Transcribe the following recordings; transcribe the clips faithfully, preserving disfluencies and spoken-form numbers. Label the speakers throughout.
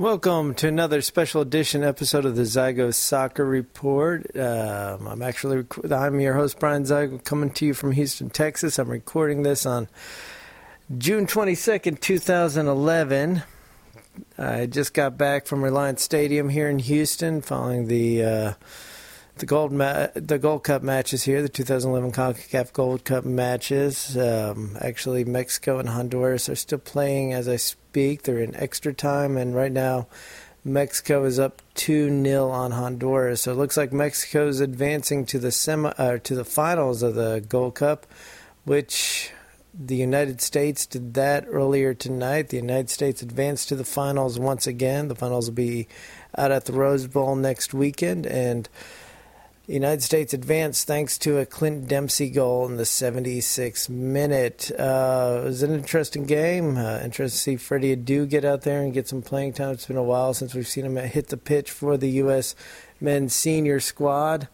Speaker 1: Welcome to another special edition episode of the Zygo Soccer Report. Um, I'm actually I'm your host Brian Zygo, coming to you from Houston, Texas. I'm recording this on June twenty-second, twenty eleven. I just got back from Reliance Stadium here in Houston, following the uh, the Gold ma- the Gold Cup matches here, the two thousand eleven CONCACAF Gold Cup matches. Um, actually, Mexico and Honduras are still playing as I speak. They're in extra time, and right now Mexico is up two nil on Honduras. So it looks like Mexico is advancing to the semi uh, to the finals of the Gold Cup, which the United States did that earlier tonight. The United States advanced to the finals once again. The finals will be out at the Rose Bowl next weekend, and the United States advanced thanks to a Clint Dempsey goal in the seventy-sixth minute. Uh, it was an interesting game. Uh, interesting to see Freddie Adu get out there and get some playing time. It's been a while since we've seen him hit the pitch for the U S men's senior squad.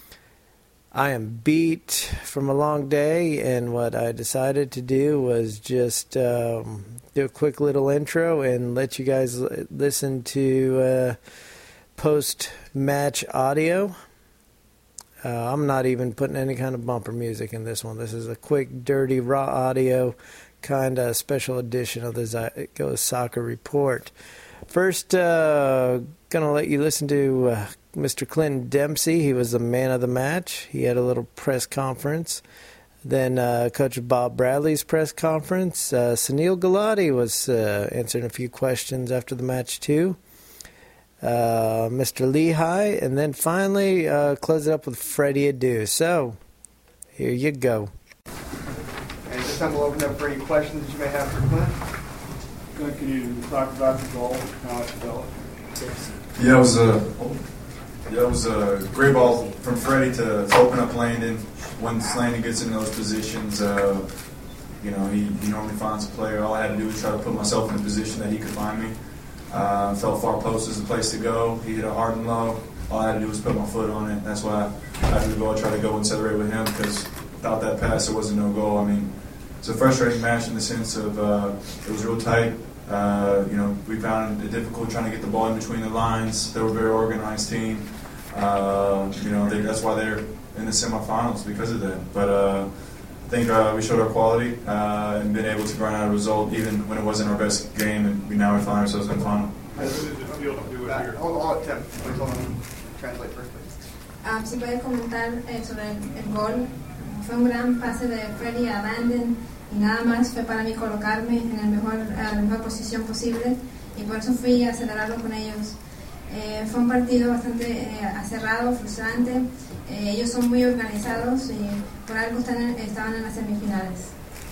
Speaker 1: I am beat from a long day, and what I decided to do was just um, do a quick little intro and let you guys l- listen to uh, post-match audio. Uh, I'm not even putting any kind of bumper music in this one. This is a quick, dirty, raw audio kind of special edition of the Zygo Soccer Report. First, uh, going to let you listen to uh, Mister Clint Dempsey. He was the man of the match. He had a little press conference. Then uh, Coach Bob Bradley's press conference. Uh, Sunil Gulati was uh, answering a few questions after the match, too. Uh, Mister Lehigh, and then finally uh, close it up with Freddie Adu. So, here you go.
Speaker 2: And this time we'll open up for any questions that you may have for Clint.
Speaker 3: Clint, can you talk about the goal, how it developed?
Speaker 4: Yeah, it was a yeah, it was a great ball from Freddie to, to open up Landon. Once Landon gets in those positions, uh, you know, he, he normally finds a player. All I had to do was try to put myself in a position that he could find me. Uh, felt far post was the place to go. He hit it hard and low. All I had to do was put my foot on it. That's why after the goal I tried to go and separate with him, because without that pass there wasn't no goal. I mean, it's a frustrating match in the sense of uh, it was real tight. Uh, you know, we found it difficult trying to get the ball in between the lines. They were a very organized team. Uh, you know, they, that's why they're in the semifinals, because of that. But uh, I think uh, we showed our quality uh, and been able to grind out a result even when it wasn't our best game, and we now we find ourselves in the final.
Speaker 2: Uh, hold on, Tim. Please hold on. Translate first, please.
Speaker 5: Um, si puede comentar eh, sobre el, el gol. Fue un gran pase de Freddie a Landon y nada más fue para mí colocarme en el mejor, uh, la mejor posición posible, y por eso fui a celebrarlo con ellos. Eh, fue un partido bastante eh, cerrado, frustrante. Eh, ellos son muy organizados y por algo están en, estaban en las semifinales.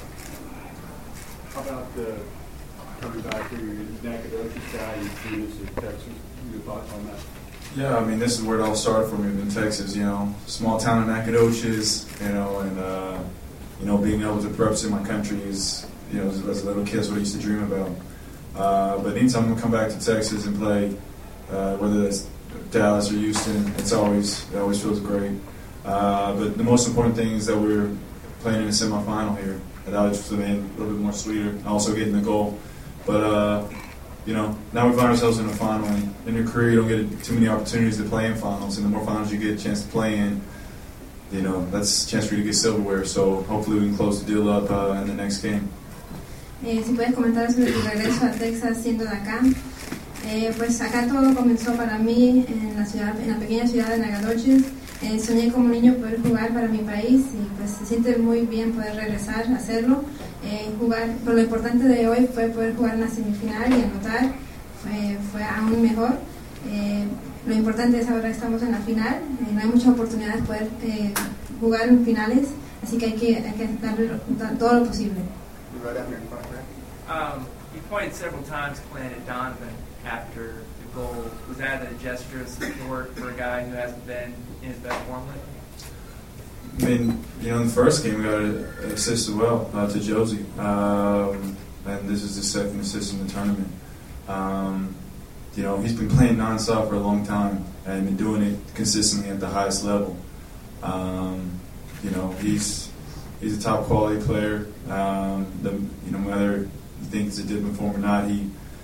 Speaker 3: How about the coming back here, you're Nacogdoches guy, you do this in Texas, your thoughts on that?
Speaker 4: Yeah, I mean, this is where it all started for me in Texas, you know, small town in Nacogdoches, you know, and, uh, you know, being able to represent my country is, you know, as, as a little kid, is what I used to dream about. Uh, but anytime I'm going to come back to Texas and play, uh, whether it's Dallas or Houston, it's always, it always feels great. Uh, but the most important thing is that we're playing in a semifinal here. And that was just made a little bit more sweeter. Also getting the goal. But, uh, you know, now we find ourselves in a final. And in your career, you don't get too many opportunities to play in finals. And the more finals you get a chance to play in, you know, that's a chance for you to get silverware. So hopefully we can close the deal up uh, in the next game.
Speaker 5: Eh, si puedes comentar sobre tu regreso a Texas siendo de acá. Eh, pues acá todo comenzó para mí en la ciudad, en la pequeña ciudad de Nacogdoches. Eh, soñé como niño poder jugar para mi país y pues se siente muy bien poder regresar a hacerlo. Eh, jugar, pero lo importante de hoy fue poder jugar en la semifinal y anotar, fue, fue aún mejor. Eh, lo importante es ahora que estamos en la final, eh, no hay muchas oportunidades de poder eh, jugar en finales, así que hay que, hay que darle dar todo lo posible.
Speaker 2: Right up here in front, right?
Speaker 6: Um, you pointed several times, Clint, at Donovan after the goal. Was that a gesture of support for a guy who hasn't been in his best form lately?
Speaker 4: I mean, you know, in the first game we got an assist as well uh, to Josie. Um, and this is the second assist in the tournament. Um, you know, he's been playing nonstop for a long time and been doing it consistently at the highest level. Um, you know, he's he's a top quality player. Um, the, you know, whether you think he's a dipping form or not, he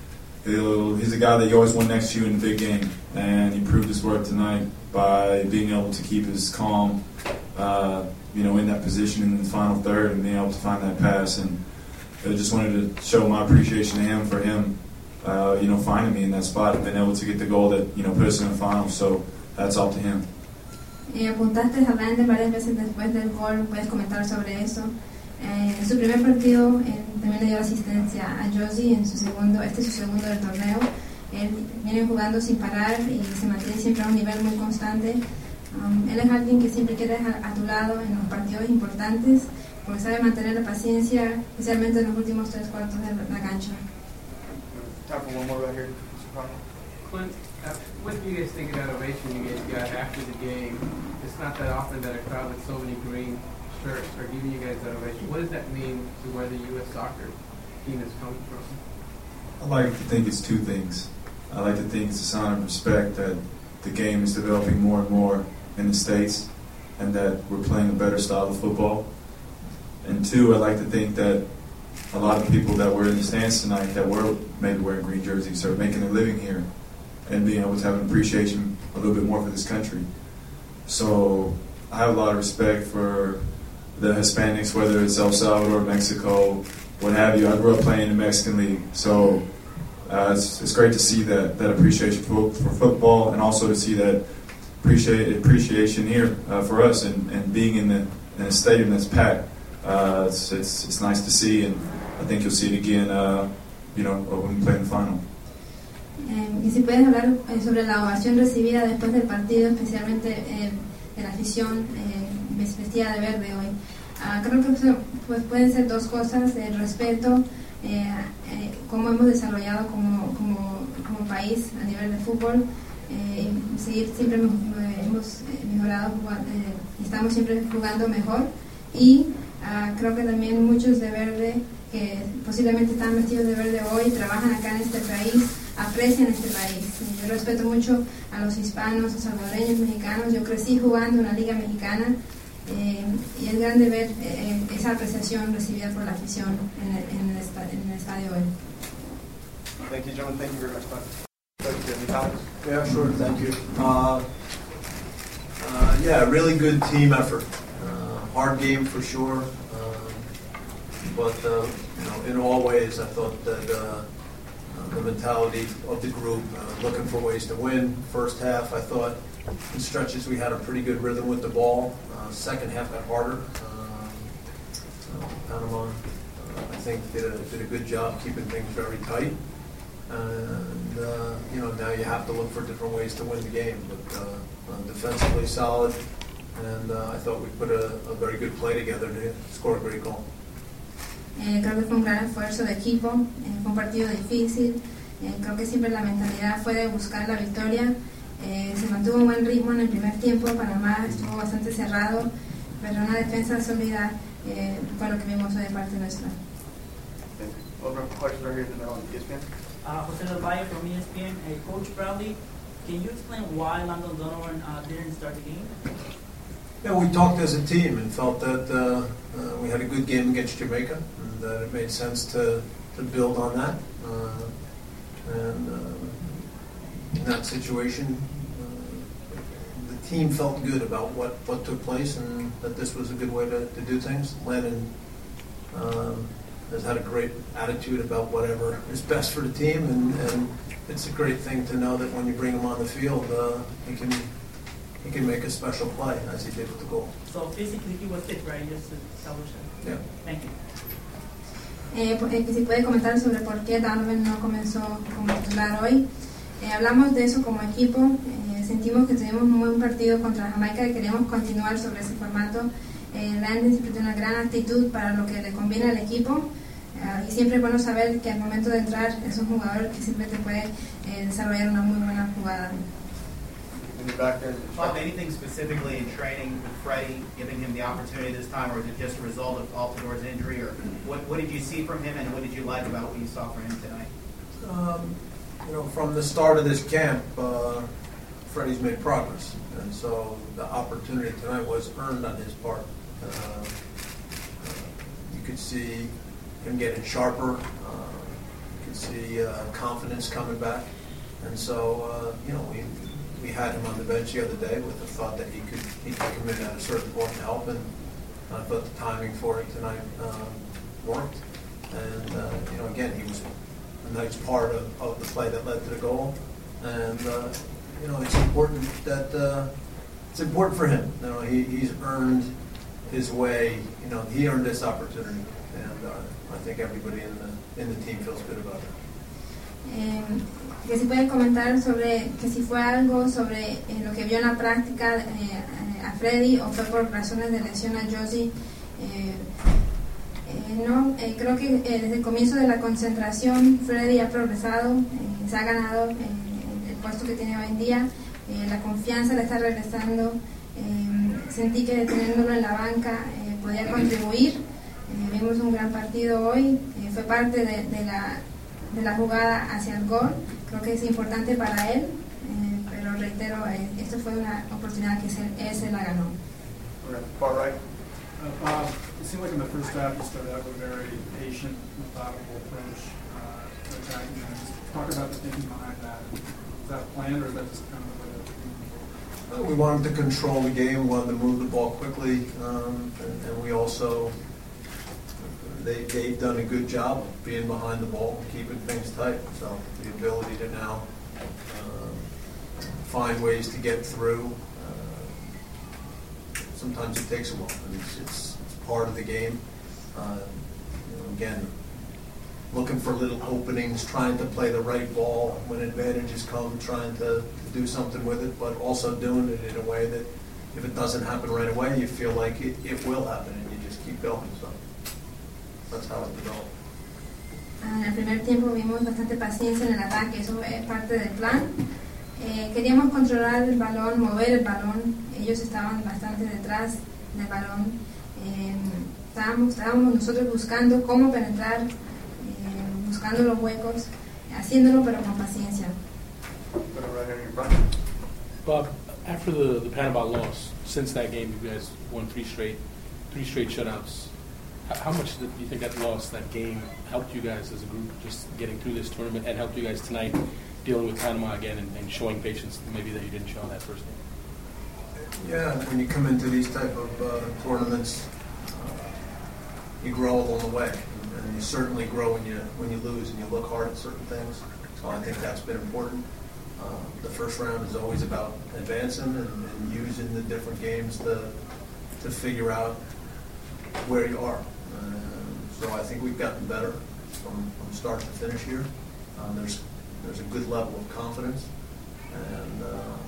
Speaker 4: he'll, he's a guy that you always want next to you in the big game, and he proved his worth tonight by being able to keep his calm, uh, you know, in that position in the final third and being able to find that pass. And I just wanted to show my appreciation to him for him, uh, you know, finding me in that spot and being able to get the goal that, you know, put us in the final. So that's up to him.
Speaker 5: Eh, apuntaste a Randall varias veces después del gol, puedes comentar sobre eso. Eh, en su primer partido eh, también le dio asistencia a Josie en su segundo, este es su segundo del torneo. Él viene jugando sin parar y se mantiene siempre a un nivel muy constante. Um, él es alguien que siempre quieres a, a tu lado en los partidos importantes, porque sabe mantener la paciencia, especialmente en los últimos tres cuartos de la cancha.
Speaker 2: Time for one more right here.
Speaker 7: Clint, uh, what do you guys think of that ovation you guys got after the game? It's not that often that a crowd with so many green shirts are giving you guys that ovation. What does that mean to where the U S soccer team is coming from?
Speaker 4: I like to think it's two things. I like to think it's a sign of respect that the game is developing more and more in the States and that we're playing a better style of football. And two, I like to think that a lot of the people that were in the stands tonight that were maybe wearing green jerseys are making a living here and being able to have an appreciation a little bit more for this country. So I have a lot of respect for the Hispanics, whether it's El Salvador, Mexico, what have you. I grew up playing in the Mexican League, so uh, it's, it's great to see that, that appreciation for, for football, and also to see that appreciate, appreciation here uh, for us, and, and being in, the, in a stadium that's packed. Uh, it's, it's, it's nice to see, and I think you'll see it again, uh, you know, when we play in the final.
Speaker 5: Eh, y si puedes hablar eh, sobre la ovación recibida después del partido, especialmente eh, de la afición eh, vestida de verde hoy. Uh, creo que pues, pueden ser dos cosas: el respeto, eh, eh, cómo hemos desarrollado como, como, como país a nivel de fútbol, eh, y seguir siempre hemos mejorado, eh, estamos siempre jugando mejor, y uh, creo que también muchos de verde que posiblemente están vestidos de verde hoy trabajan acá en este país, aprecian este país. Yo respeto mucho a los hispanos, a salvadoreños, mexicanos. Yo crecí jugando en la Liga Mexicana, eh, y es grande ver eh, esa apreciación recibida por la afición en el, en el, esta, en el estadio hoy.
Speaker 2: Thank you, gentlemen. Thank you very much. Thank you. Any comments?
Speaker 8: Yeah, sure. Thank you. Uh, uh, yeah, really good team effort. Uh, hard game for sure. Uh, but uh, you know, in all ways, I thought that uh, the mentality of the group, uh, looking for ways to win. First half, I thought in stretches we had a pretty good rhythm with the ball. Uh, second half got harder. Uh, uh, Panama, uh, I think, did a, did a good job keeping things very tight. And uh, you know, now you have to look for different ways to win the game. But uh, uh, defensively solid, and uh, I thought we put a, a very good play together to score a great goal.
Speaker 5: Eh, creo que fue un gran esfuerzo de equipo, eh, fue un partido difícil, eh, creo que siempre la mentalidad fue de buscar la victoria, eh, se mantuvo un buen ritmo en el primer tiempo, Panamá estuvo bastante cerrado, pero una defensa sólida eh, fue lo que vimos hoy de parte nuestra.
Speaker 2: Over questions right here in the middle on E S P N.
Speaker 9: Uh, Jose Del Valle from E S P N. Hey, Coach Bradley, can you explain why Landon Donovan uh, didn't start the game?
Speaker 8: Yeah, we talked as a team and felt that uh, uh, we had a good game against Jamaica, and that it made sense to, to build on that. Uh, and uh, in that situation, uh, the team felt good about what, what took place, and that this was a good way to, to do things. Landon um, has had a great attitude about whatever is best for the team, and, and it's a great thing to know that when you bring him on the field, uh, he can he can make a special play, as he did with the goal.
Speaker 9: So physically he was fit, right? Just to establish that.
Speaker 8: Yeah.
Speaker 9: Thank you.
Speaker 5: Eh, eh, si puede comentar sobre por qué Donovan no comenzó como titular hoy. Eh, hablamos de eso como equipo, eh, sentimos que tuvimos un buen partido contra Jamaica y queremos continuar sobre ese formato. Eh, Landon siempre tiene una gran actitud para lo que le conviene al equipo, eh, y siempre es bueno saber que al momento de entrar es un jugador que siempre te puede eh, desarrollar una muy buena jugada.
Speaker 2: Back there.
Speaker 10: Bob, anything specifically in training with Freddie, giving him the opportunity this time, or is it just a result of Altidor's injury, or what, what did you see from him, and what did you like about what you saw from him tonight?
Speaker 8: Um, you know, from the start of this camp, uh, Freddie's made progress, and so the opportunity tonight was earned on his part. Uh, uh, you could see him getting sharper. Uh, you could could see uh, confidence coming back. And so, uh, you know, we we had him on the bench the other day with the thought that he could he could come in at a certain point and help, and I thought the timing for it tonight um, worked. And, uh, you know, again, he was a nice part of, of the play that led to the goal. And, uh, you know, it's important that, uh, it's important for him. You know, he, he's earned his way, you know, he earned this opportunity. And uh, I think everybody in the, in the team feels good about it.
Speaker 5: Eh, que si puede comentar sobre que si fue algo sobre eh, lo que vio en la práctica eh, a Freddy o fue por razones de lesión a Josie. Eh, eh, no, eh, creo que eh, desde el comienzo de la concentración Freddy ha progresado, eh, se ha ganado eh, el puesto que tiene hoy en día, eh, la confianza le está regresando. Eh, sentí que teniéndolo en la banca eh, podía contribuir. Eh, vimos un gran partido hoy, eh, fue parte de, de la de la jugada hacia el gol. Creo que es importante para él, eh, pero reitero, eh, esto fue una oportunidad que se, él se la ganó.
Speaker 2: Okay, far right.
Speaker 3: Uh, Bob, it seemed like in the first half you started out with a very patient, methodical approach uh, to attacking. Just talk about the thinking behind that. Is that planned, or is that just kind of the way that
Speaker 8: Uh, We wanted to control the game, we wanted to move the ball quickly, um, and, and we also, they, they've done a good job of being behind the ball and keeping things tight. So the ability to now uh, find ways to get through, uh, sometimes it takes a while. I mean, it's, it's, it's part of the game. Uh, you know, again, looking for little openings, trying to play the right ball when advantages come, trying to, to do something with it, but also doing it in a way that if it doesn't happen right away, you feel like it, it will happen, and you just keep going. So that's how it developed.
Speaker 5: En el primer tiempo vimos bastante paciencia en el ataque, eso es parte del plan. Eh, queríamos controlar el balón, mover el balón, ellos estaban bastante detrás del balón. Eh, estábamos, estábamos nosotros buscando cómo penetrar, eh, buscando los huecos, haciéndolo pero con paciencia.
Speaker 2: Put it right here in your front.
Speaker 11: Bob, after the, the Panama loss, since that game, you guys won three straight, three straight shutouts. How, how much do you think that loss, that game, helped you guys as a group just getting through this tournament, and helped you guys tonight dealing with Panama again and, and showing patience maybe that you didn't show in that first game?
Speaker 8: Yeah, when you come into these type of uh, tournaments, uh, you grow along the way, and, and you certainly grow when you when you lose and you look hard at certain things. So I think that's been important. Uh, the first round is always about advancing and, and using the different games to to figure out where you are. Uh, so I think we've gotten better from, from start to finish here. Uh, there's there's a good level of confidence, and uh,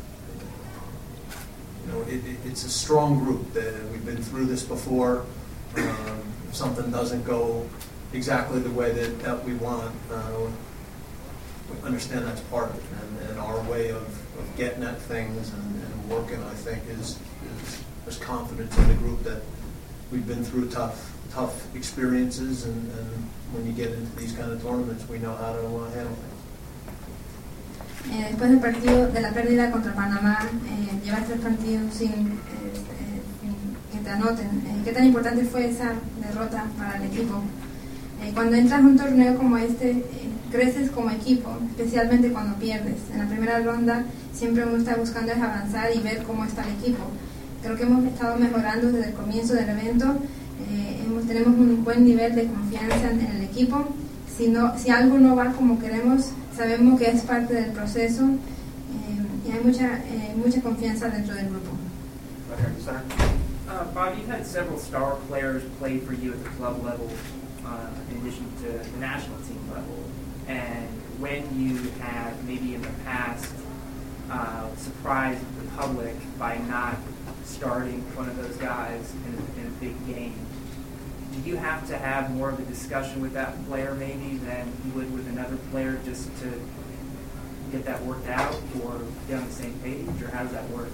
Speaker 8: you know it, it, it's a strong group. That we've been through this before. Um, if something doesn't go exactly the way that, that we want, uh, we understand that's part of it, and, and our way of, of getting at things and, and working, I think, is, is there's confidence in the group that we've been through tough tough experiences, and, and when you get into these kind of tournaments, we know how to uh, handle things.
Speaker 5: Eh, después del partido, de la pérdida contra Panamá, eh, llevar tres partidos sin, eh, eh, sin que te anoten. Eh, ¿Qué tan importante fue esa derrota para el equipo? Eh, cuando entras a un torneo como este, eh, creces como equipo, especialmente cuando pierdes. En la primera ronda siempre uno está buscando es avanzar y ver cómo está el equipo. Creo que hemos estado mejorando desde el comienzo del evento. Eh, hemos, tenemos un buen nivel de confianza en, en el equipo. Si, no, si algo no va como queremos, sabemos que es parte del proceso, eh, y hay mucha, eh, mucha confianza dentro del grupo.
Speaker 2: Right here in the center.
Speaker 6: Uh, Bob, you've had several star players play for you at the club level, uh, in addition to the national team level. And when you have, maybe in the past, uh, surprised the public by not starting one of those guys in a, in a big game, do you have to have more of a discussion with that player maybe than you would with another player just to get that worked out or get on the same page, or how does that work?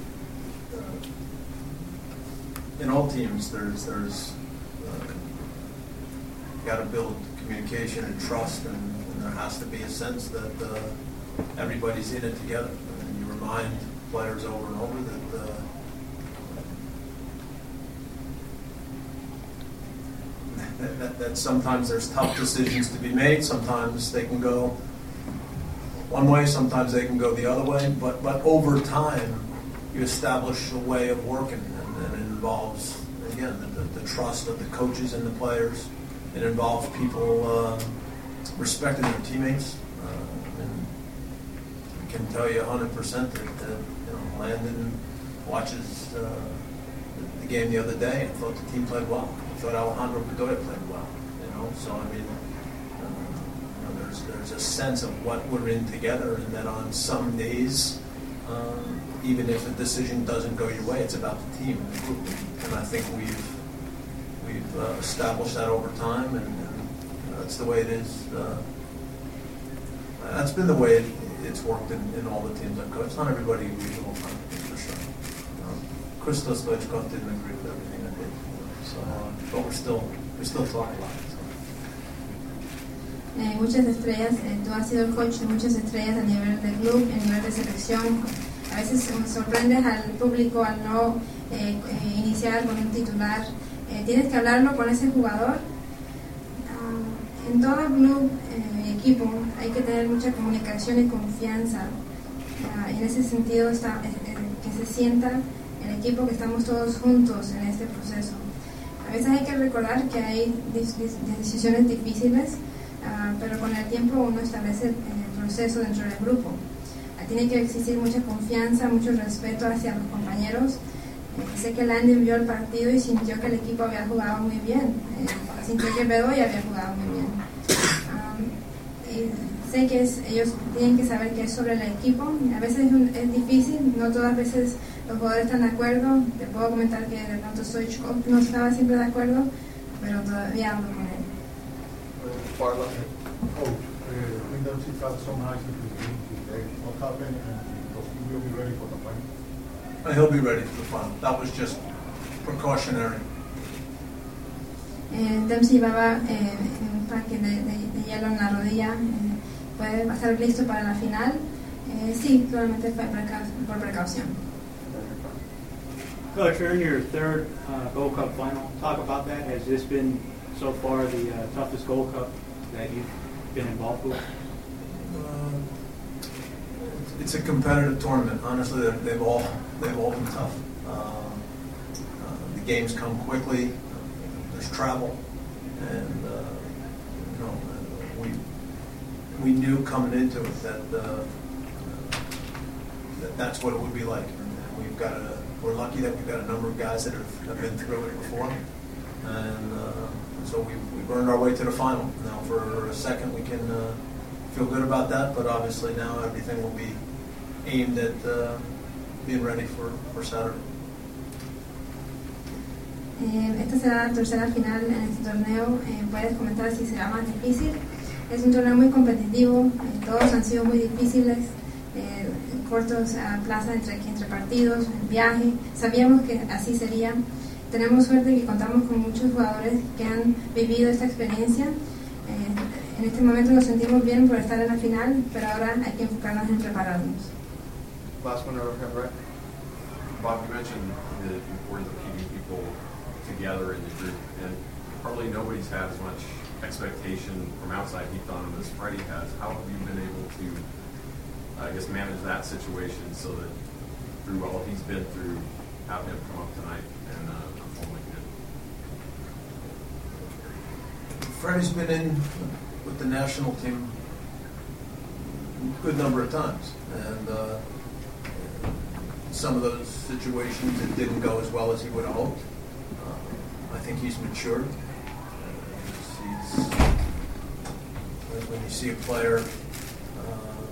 Speaker 8: In all teams, there's there's uh, you got to build communication and trust, and, and there has to be a sense that uh, everybody's in it together. And you remind players over and over that uh, that, that, that sometimes there's tough decisions to be made. Sometimes they can go one way, sometimes they can go the other way. But but over time, you establish a way of working, and, and it involves, again, the, the, the trust of the coaches and the players. It involves people uh, respecting their teammates. Uh, and I can tell you one hundred percent that, that you know, Landon watches uh, the game the other day and thought the team played well. I thought Alejandro Bedoya played well. You know, so I mean, uh, you know, there's there's a sense of what we're in together, and that on some days, um, even if a decision doesn't go your way, it's about the team and the group. And I think we've we've uh, established that over time, and, and you know, that's the way it is. Uh, that's been the way it, it's worked in, in all the teams I've coached. Not everybody agrees all the time, for sure. Um, Christos Stoichkov didn't agree with everything I did, so uh, but we're still we still talk a lot. So.
Speaker 5: Eh, muchas estrellas, eh, tú has sido el coach de muchas estrellas a nivel de club, a nivel de selección. A veces eh, sorprendes al público al no eh, eh, iniciar con un titular. Eh, tienes que hablarlo con ese jugador. Uh, en todo club y eh, equipo hay que tener mucha comunicación y confianza. Uh, en ese sentido está, eh, eh, que se sienta el equipo que estamos todos juntos en este proceso. A veces hay que recordar que hay decisiones difíciles, uh, pero con el tiempo uno establece el proceso dentro del grupo. Uh, tiene que existir mucha confianza, mucho respeto hacia los compañeros. Eh, sé que Landon vio el partido y sintió que el equipo había jugado muy bien. Eh, sintió que Bedoya había jugado muy bien. Um, y sé que es, ellos tienen que saber que es sobre el equipo. A veces es, un, es difícil, no todas las veces los jugadores están de acuerdo. Te puedo comentar que de pronto Stoichkov no estaba siempre de acuerdo, pero todavía hablo con él.
Speaker 2: Coach, uh, Wyndham Chief had some nice game today. What happened, and does he will be ready for the final?
Speaker 8: Uh, he'll be ready for the final. That was just precautionary.
Speaker 5: Eh, Dempsey llevaba eh, un paquete de, de, de hielo en la rodilla. Eh, puede estar listo para la final. Eh, sí, probablemente fue preca por precaución.
Speaker 12: Coach, you're in your third uh, Gold Cup final. Talk about that. Has this been so far the uh, toughest Gold Cup that you've been involved with?
Speaker 8: Uh, it's a competitive tournament. Honestly, they've all they've all been tough. Uh, uh, the games come quickly. There's travel, and uh, you know we we knew coming into it that, uh, that that's what it would be like. And we've got a we're lucky that we've got a number of guys that have, have been through it before, and uh, so we we've earned our way to the final. Now for a second we can uh, feel good about that, but obviously now everything will be aimed at uh, being ready for, for Saturday.
Speaker 5: Eh, esta será la tercera final en este torneo. Eh, puedes comentar si será más difícil. Es un torneo muy competitivo. Eh, todos han sido muy difíciles. Eh, cortos a plaza entre, entre partidos, viaje. Sabíamos que así sería. Tenemos suerte que contamos con muchos jugadores que han vivido esta experiencia. Eh, en este momento nos sentimos bien por estar en la final, pero ahora hay que enfocarnos en prepararnos.
Speaker 2: Last one over here, right?
Speaker 13: Bob, you mentioned the importance of keeping people together in the group, and probably nobody's had as much expectation from outside heaped on him as Freddie has. How have you been able to, I guess, manage that situation so that through all he's been through, have him come up tonight and uh, perform like he did?
Speaker 8: Freddie's been in with the national team a good number of times, and uh, some of those situations it didn't go as well as he would have hoped. Uh, I think he's matured. He's, he's, when you see a player uh,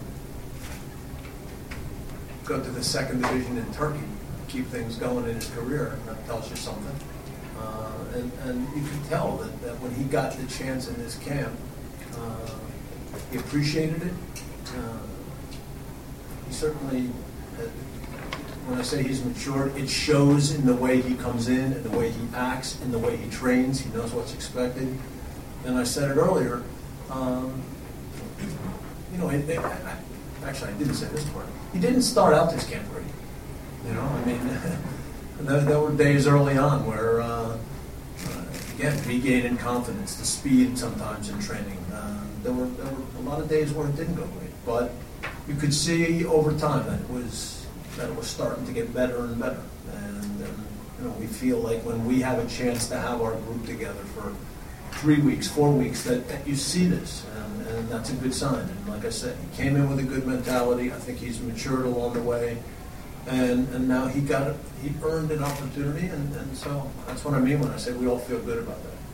Speaker 8: go to the second division in Turkey, keep things going in his career, that tells you something. Uh, and, and you can tell that, that when he got the chance in this camp, uh, he appreciated it. Uh, he certainly, had, when I say he's matured, it shows in the way he comes in, in the way he acts, in the way he trains. He knows what's expected. And I said it earlier, um, you know, it, it, I, actually I didn't say this part. He didn't start out this camp great. You know, I mean, there, there were days early on where uh, uh, again, regaining confidence, the speed sometimes in training. Um, there were there were a lot of days where it didn't go great, but you could see over time that it was that it was starting to get better and better. And um, you know, we feel like when we have a chance to have our group together for three weeks, four weeks, that, that you see this, and, and that's a good sign. And like I said, he came in with a good mentality. I think he's matured along the way, and and now he got it. He earned an opportunity, and, and so that's what I mean when I say we all feel good about that.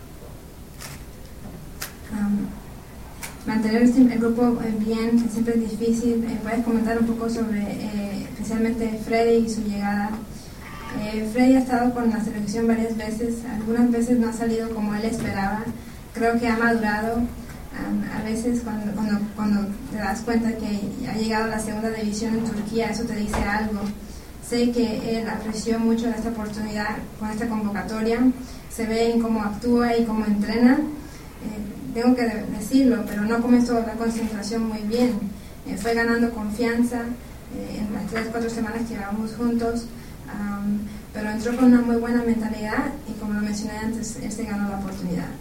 Speaker 5: Um, mantener el grupo bien, que siempre es difícil. Eh, ¿Puedes comentar un poco sobre eh, especialmente Freddy y su llegada? Eh, Freddy ha estado con la selección varias veces, algunas veces no ha salido como él esperaba. Creo que ha madurado. Um, a veces cuando, cuando, cuando te das cuenta que ha llegado a la segunda división en Turquía, eso te dice algo. Sé que él apreció mucho esta oportunidad con esta convocatoria, se ve en cómo actúa y cómo entrena. Eh, tengo que decirlo, pero no comenzó la concentración muy bien. Eh, fue ganando confianza eh, en las tres o cuatro semanas que llevamos juntos, um, pero entró con una muy buena mentalidad y, como lo mencioné antes, él se ganó la oportunidad.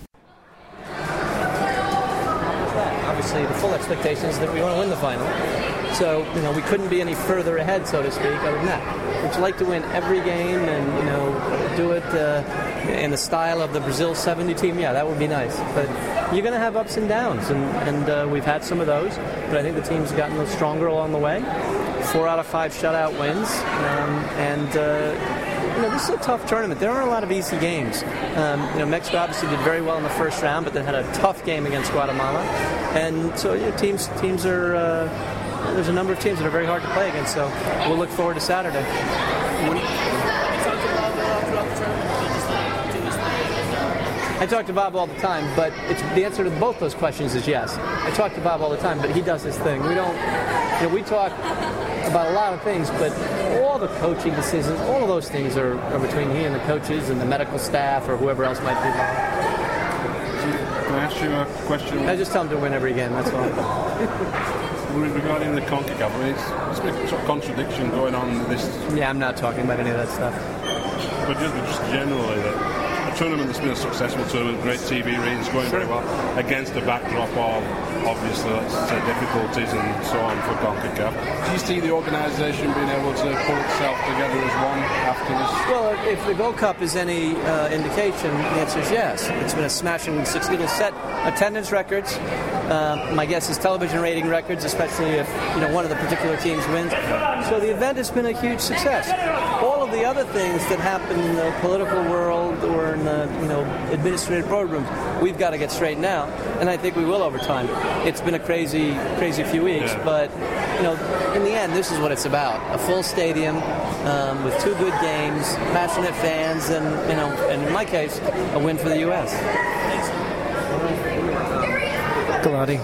Speaker 14: Obviously, the full expectation is that we want to win the final. So, you know, we couldn't be any further ahead, so to speak, other than that. Would you like to win every game and, you know, do it uh, in the style of the Brazil seventy team? Yeah, that would be nice. But you're going to have ups and downs, and, and uh, we've had some of those. But I think the team's gotten a little stronger along the way. Four out of five shutout wins. Um, and, uh, you know, this is a tough tournament. There aren't a lot of easy games. Um, you know, Mexico obviously did very well in the first round, but then had a tough game against Guatemala. And so, you know, teams, teams are... Uh, There's a number of teams that are very hard to play against, so we'll look forward to Saturday. I talk to Bob all the time, but it's, the answer to both those questions is yes. I talk to Bob all the time, but he does his thing. We don't, you know, we talk about a lot of things, but all the coaching decisions, all of those things are, are between he and the coaches and the medical staff or whoever else might be involved.
Speaker 15: Can I ask you a question?
Speaker 14: I just tell him to win every game, that's all.
Speaker 15: Regarding the CONCACAF, I mean, it's, it's a bit sort of contradiction going on with this.
Speaker 14: Yeah, I'm not talking about any of that stuff.
Speaker 15: But just, just generally, that a tournament that's been a successful tournament, great T V ratings, going very well, against the backdrop of, obviously, let's say, difficulties and so on for CONCACAF. Do you see the organisation being able to pull itself together as one after this?
Speaker 14: Well, if the Gold Cup is any uh, indication, the answer is yes. It's been a smashing success. It'll set attendance records. Uh, my guess is television rating records, especially if, you know, one of the particular teams wins. So the event has been a huge success. All of the other things that happen in the political world or in the, you know, administrative boardrooms, we've got to get straightened out, and I think we will over time. It's been a crazy, crazy few weeks,
Speaker 15: yeah.
Speaker 14: but, you know, in the end, this is what it's about: a full stadium um, with two good games, passionate fans, and, you know, and in my case, a win for the U S
Speaker 1: Galati.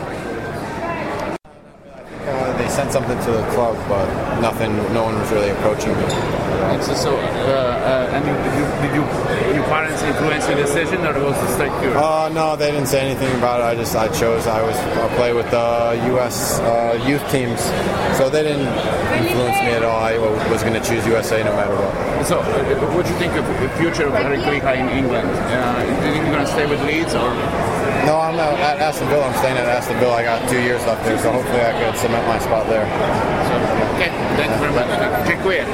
Speaker 16: Uh, they sent something to the club, but nothing. No one was really approaching me.
Speaker 17: So, so uh, uh, I mean, did, you, did you, your parents influence your decision, or was it straight pure?
Speaker 16: Uh, no, they didn't say anything about it. I just I chose. I was I play with the U S uh, youth teams, so they didn't influence me at all. I was going to choose U S A no matter what.
Speaker 17: So, uh, what do you think of the future of Harry Kuikka in England? Uh, do you think you're going to stay with Leeds, or?
Speaker 16: No, I'm not at Aston Villa. I'm staying at Aston Villa. I got two years left there, so hopefully I could cement my spot there.
Speaker 17: Okay, thank you very much. Dziękuję.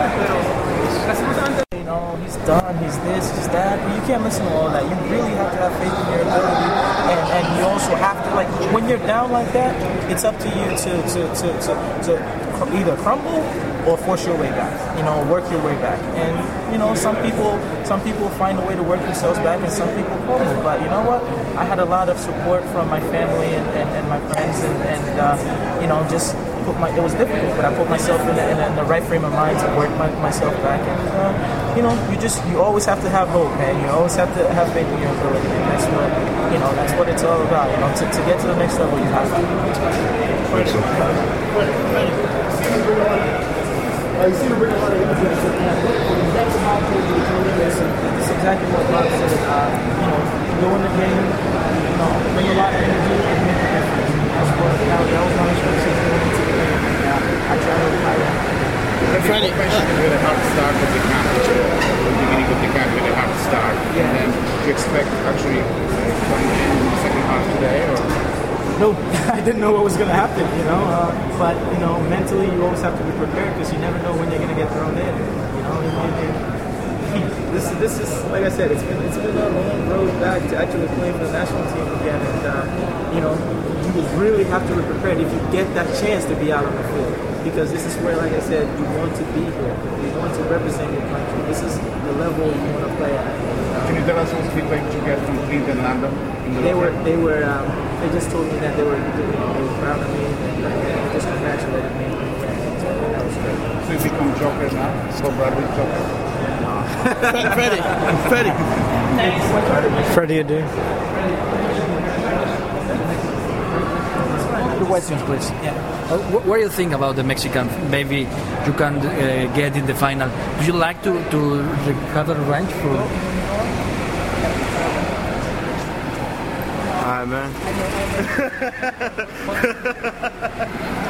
Speaker 18: You know, he's done, he's this, he's that. But you can't listen to all that. You really have to have faith in your ability, and, and you also have to, like, when you're down like that, it's up to you to to to to, to either crumble or force your way back. You know, work your way back. And you know, some people some people find a way to work themselves back, and some people crumble. But you know what? I had a lot of support from my family and, and, and my friends, and, and uh, you know, just. Put my, it was difficult, but I put myself in the, in, the, in the right frame of mind to work my, myself back. And uh, you know, you just you always have to have hope, man. You always have to have faith in your ability, and that's what you know. That's what it's all about. You know, to, to get to the next level, you have to.
Speaker 2: Thanks. I see you bring a lot of influence.
Speaker 18: That's exactly what Bob said. Uh, you know, go in the game, you know, bring a lot of energy and make a difference. That's what that was my instructions going into the game. I try to apply that.
Speaker 17: Freddie, it's really hard to start with the camp. The beginning of the camp, really hard to start.
Speaker 18: Yeah.
Speaker 17: And then you expect actually coming in the second half today? Or?
Speaker 18: No, I didn't know what was going to happen, you know. Uh, but you know, mentally, you always have to be prepared because you never know when you're going to get thrown in. You know, and, and, and this this is like I said, it's been it's been a long road back to actually playing for the national team again, and uh, you know, you would really have to be prepared if you get that chance to be out on the field, because this is where, like I said, you want to be here, you want to represent your country. This is the level you want to play at.
Speaker 17: Can you tell us what feedback you get from Clint and Lando?
Speaker 18: They were, they were, um, they just told me that they were, they were proud of me and uh, they just congratulated me. So that was great.
Speaker 17: So you become Joker now? So Bradley Joker?
Speaker 18: Freddie, Freddie.
Speaker 1: Freddie Adu.
Speaker 19: Two questions, please.
Speaker 18: Yeah.
Speaker 19: Uh, what, what do you think about the Mexican? Maybe you can uh, get in the final. Would you like to, to recover range for?
Speaker 20: Alright, man.